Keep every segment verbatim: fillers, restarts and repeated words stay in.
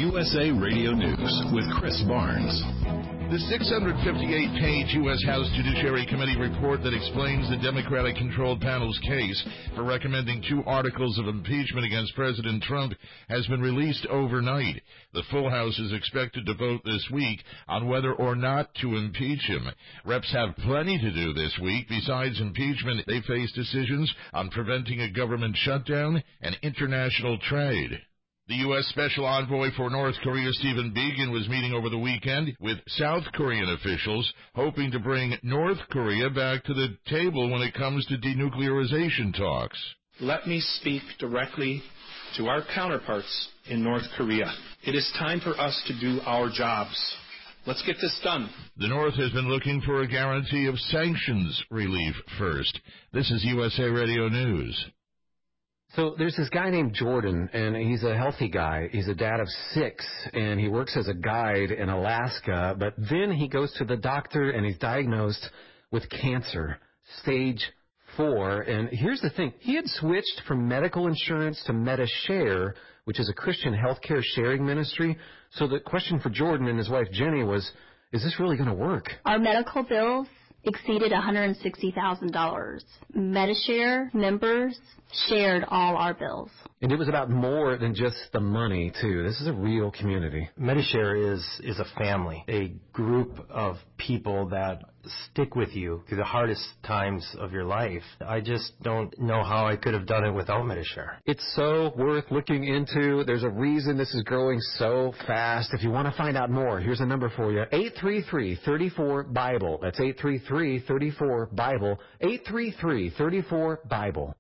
U S A Radio News with Chris Barnes. The six hundred fifty-eight page U S House Judiciary Committee report that explains the Democratic-controlled panel's case for recommending two articles of impeachment against President Trump has been released overnight. The full House is expected to vote this week on whether or not to impeach him. Reps have plenty to do this week. Besides impeachment, they face decisions on preventing a government shutdown and international trade. The U S. Special Envoy for North Korea, Stephen Biegun, was meeting over the weekend with South Korean officials, hoping to bring North Korea back to the table when it comes to denuclearization talks. Let me speak directly to our counterparts in North Korea. It is time for us to do our jobs. Let's get this done. The North has been looking for a guarantee of sanctions relief first. This is U S A Radio News. So there's this guy named Jordan, and he's a healthy guy. He's a dad of six, and he works as a guide in Alaska. But then he goes to the doctor, and he's diagnosed with cancer, stage four. And here's the thing. He had switched from medical insurance to MediShare, which is a Christian healthcare sharing ministry. So the question for Jordan and his wife Jenny was, is this really going to work? Our medical bills exceeded one hundred sixty thousand dollars. MediShare members shared all our bills. And it was about more than just the money, too. This is a real community. MediShare is, is a family, a group of people that stick with you through the hardest times of your life. I just don't know how I could have done it without MediShare. It's so worth looking into. There's a reason this is growing so fast. If you want to find out more, here's a number for you, eight three three, three four, BIBLE. That's eight three three, three four, BIBLE, eight three three, three four, BIBLE.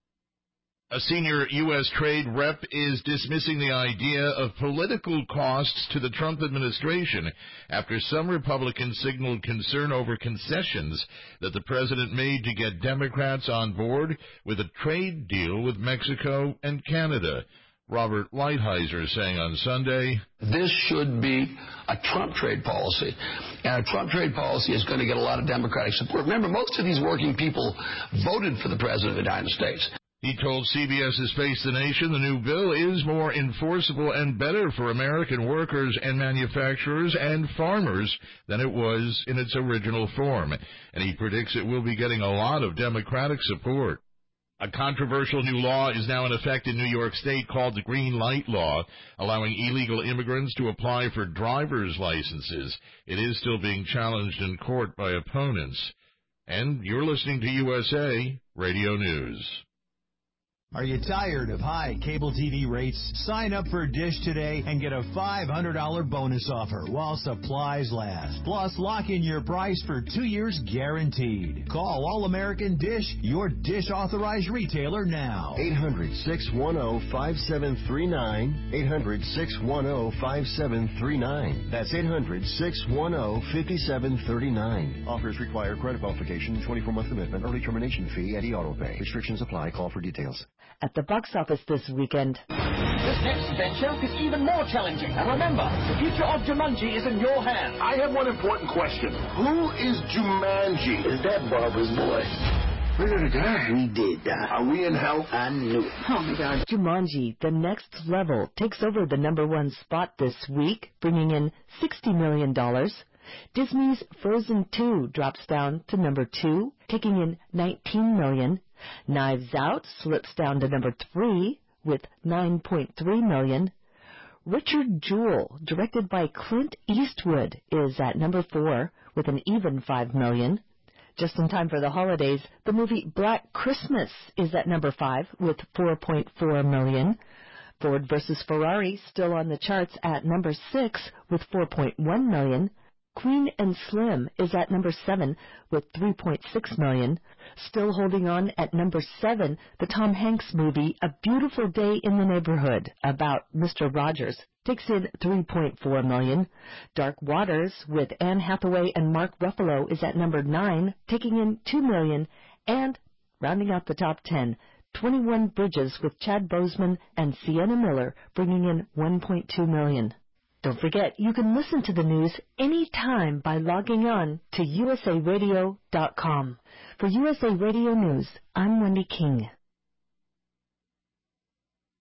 A senior U S trade rep is dismissing the idea of political costs to the Trump administration after some Republicans signaled concern over concessions that the president made to get Democrats on board with a trade deal with Mexico and Canada. Robert Lighthizer saying on Sunday, this should be a Trump trade policy, and a Trump trade policy is going to get a lot of Democratic support. Remember, most of these working people voted for the President of the United States. He told CBS's Face the Nation the new bill is more enforceable and better for American workers and manufacturers and farmers than it was in its original form, and he predicts it will be getting a lot of Democratic support. A controversial new law is now in effect in New York State called the Green Light Law, allowing illegal immigrants to apply for driver's licenses. It is still being challenged in court by opponents. And you're listening to U S A Radio News. Are you tired of high cable T V rates? Sign up for Dish today and get a five hundred dollars bonus offer while supplies last. Plus, lock in your price for two years guaranteed. Call All-American Dish, your Dish authorized retailer now. eight hundred, six one zero, five seven three nine. eight hundred, six one zero, five seven three nine. That's eight hundred, six one zero, five seven three nine. Offers require credit verification, twenty-four month commitment, early termination fee, and e-auto pay. Restrictions apply. Call for details. At the box office this weekend. This next adventure is even more challenging. And remember, the future of Jumanji is in your hands. I have one important question. Who is Jumanji? Is that Barbara's boy? We're gonna die. We did die. Are we in hell? I knew it. Oh, my God. Jumanji, The Next Level, takes over the number one spot this week, bringing in sixty million dollars. Disney's Frozen two drops down to number two, taking in nineteen million dollars. Knives Out slips down to number three with nine point three million dollars. Richard Jewell, directed by Clint Eastwood, is at number four with an even five million dollars. Just in time for the holidays, the movie Black Christmas is at number five with four point four million dollars. Ford versus Ferrari still on the charts at number six with four point one million dollars. Queen and Slim is at number seven with three point six million dollars. Still holding on at number seven, the Tom Hanks movie A Beautiful Day in the Neighborhood about Mister Rogers takes in three point four million dollars. Dark Waters with Anne Hathaway and Mark Ruffalo is at number nine, taking in two million dollars. And rounding out the top ten, twenty-one Bridges with Chad Boseman and Sienna Miller bringing in one point two million dollars. Don't forget, you can listen to the news anytime by logging on to U S A radio dot com. For U S A Radio News, I'm Wendy King.